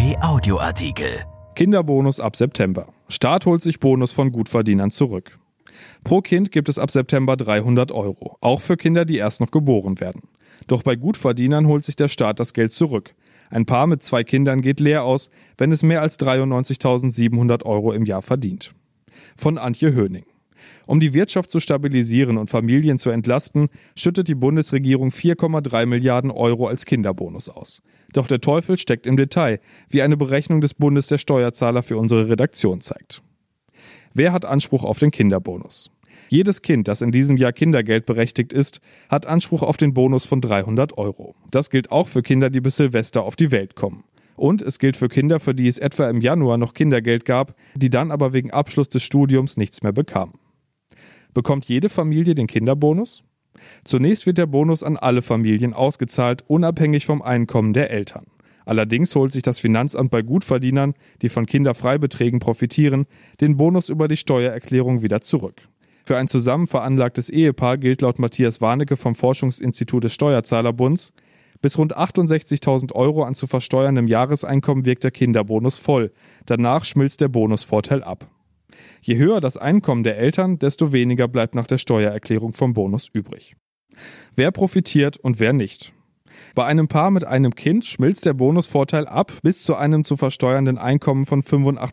RP Audioartikel. Kinderbonus ab September. Staat holt sich Bonus von Gutverdienern zurück. Pro Kind gibt es ab September 300 €, auch für Kinder, die erst noch geboren werden. Doch bei Gutverdienern holt sich der Staat das Geld zurück. Ein Paar mit 2 Kindern geht leer aus, wenn es mehr als 93.700 € im Jahr verdient. Von Antje Höning. Um die Wirtschaft zu stabilisieren und Familien zu entlasten, schüttet die Bundesregierung 4,3 Milliarden € als Kinderbonus aus. Doch der Teufel steckt im Detail, wie eine Berechnung des Bundes der Steuerzahler für unsere Redaktion zeigt. Wer hat Anspruch auf den Kinderbonus? Jedes Kind, das in diesem Jahr Kindergeld berechtigt ist, hat Anspruch auf den Bonus von 300 €. Das gilt auch für Kinder, die bis Silvester auf die Welt kommen. Und es gilt für Kinder, für die es etwa im Januar noch Kindergeld gab, die dann aber wegen Abschluss des Studiums nichts mehr bekamen. Bekommt jede Familie den Kinderbonus? Zunächst wird der Bonus an alle Familien ausgezahlt, unabhängig vom Einkommen der Eltern. Allerdings holt sich das Finanzamt bei Gutverdienern, die von Kinderfreibeträgen profitieren, den Bonus über die Steuererklärung wieder zurück. Für ein zusammen veranlagtes Ehepaar gilt laut Matthias Warnecke vom Forschungsinstitut des Steuerzahlerbunds: bis rund 68.000 € an zu versteuerndem Jahreseinkommen wirkt der Kinderbonus voll. Danach schmilzt der Bonusvorteil ab. Je höher das Einkommen der Eltern, desto weniger bleibt nach der Steuererklärung vom Bonus übrig. Wer profitiert und wer nicht? Bei einem Paar mit einem Kind schmilzt der Bonusvorteil ab bis zu einem zu versteuernden Einkommen von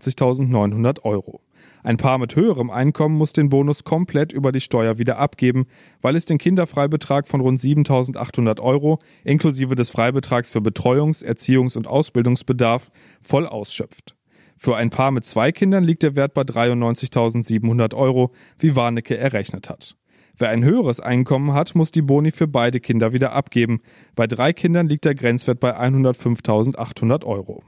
85.900 €. Ein Paar mit höherem Einkommen muss den Bonus komplett über die Steuer wieder abgeben, weil es den Kinderfreibetrag von rund 7.800 € inklusive des Freibetrags für Betreuungs-, Erziehungs- und Ausbildungsbedarf voll ausschöpft. Für ein Paar mit 2 Kindern liegt der Wert bei 93.700 €, wie Warnecke errechnet hat. Wer ein höheres Einkommen hat, muss die Boni für beide Kinder wieder abgeben. Bei 3 Kindern liegt der Grenzwert bei 105.800 €.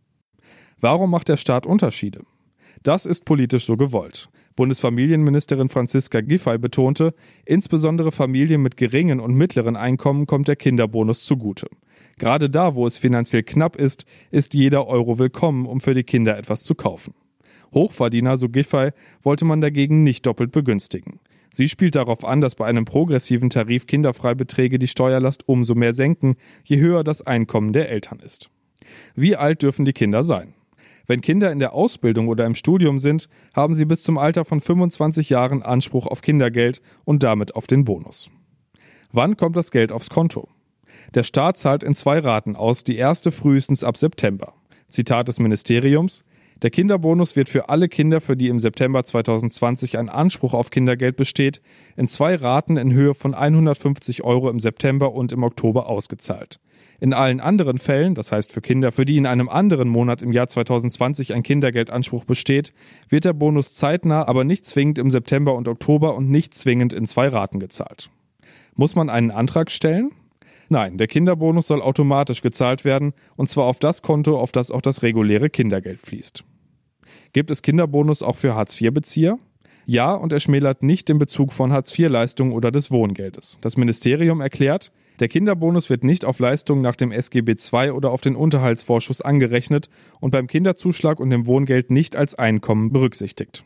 Warum macht der Staat Unterschiede? Das ist politisch so gewollt. Bundesfamilienministerin Franziska Giffey betonte, insbesondere Familien mit geringen und mittleren Einkommen kommt der Kinderbonus zugute. Gerade da, wo es finanziell knapp ist jeder Euro willkommen, um für die Kinder etwas zu kaufen. Hochverdiener, so Giffey, wollte man dagegen nicht doppelt begünstigen. Sie spielt darauf an, dass bei einem progressiven Tarif Kinderfreibeträge die Steuerlast umso mehr senken, je höher das Einkommen der Eltern ist. Wie alt dürfen die Kinder sein? Wenn Kinder in der Ausbildung oder im Studium sind, haben sie bis zum Alter von 25 Jahren Anspruch auf Kindergeld und damit auf den Bonus. Wann kommt das Geld aufs Konto? Der Staat zahlt in 2 Raten aus, die erste frühestens ab September. Zitat des Ministeriums: Der Kinderbonus wird für alle Kinder, für die im September 2020 ein Anspruch auf Kindergeld besteht, in 2 Raten in Höhe von 150 € im September und im Oktober ausgezahlt. In allen anderen Fällen, das heißt für Kinder, für die in einem anderen Monat im Jahr 2020 ein Kindergeldanspruch besteht, wird der Bonus zeitnah, aber nicht zwingend im September und Oktober und nicht zwingend in 2 Raten gezahlt. Muss man einen Antrag stellen? Nein, der Kinderbonus soll automatisch gezahlt werden, und zwar auf das Konto, auf das auch das reguläre Kindergeld fließt. Gibt es Kinderbonus auch für Hartz-IV-Bezieher? Ja, und er schmälert nicht den Bezug von Hartz-IV-Leistungen oder des Wohngeldes. Das Ministerium erklärt, der Kinderbonus wird nicht auf Leistungen nach dem SGB II oder auf den Unterhaltsvorschuss angerechnet und beim Kinderzuschlag und dem Wohngeld nicht als Einkommen berücksichtigt.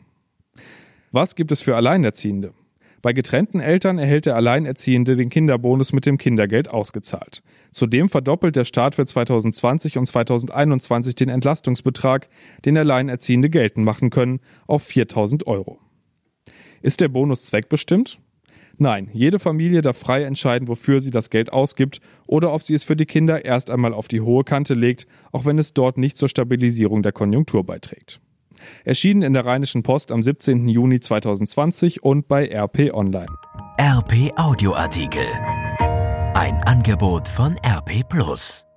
Was gibt es für Alleinerziehende? Bei getrennten Eltern erhält der Alleinerziehende den Kinderbonus mit dem Kindergeld ausgezahlt. Zudem verdoppelt der Staat für 2020 und 2021 den Entlastungsbetrag, den Alleinerziehende geltend machen können, auf 4.000 €. Ist der Bonus zweckbestimmt? Nein, jede Familie darf frei entscheiden, wofür sie das Geld ausgibt oder ob sie es für die Kinder erst einmal auf die hohe Kante legt, auch wenn es dort nicht zur Stabilisierung der Konjunktur beiträgt. Erschienen in der Rheinischen Post am 17. Juni 2020 und bei RP Online. RP Audioartikel. Ein Angebot von RP+.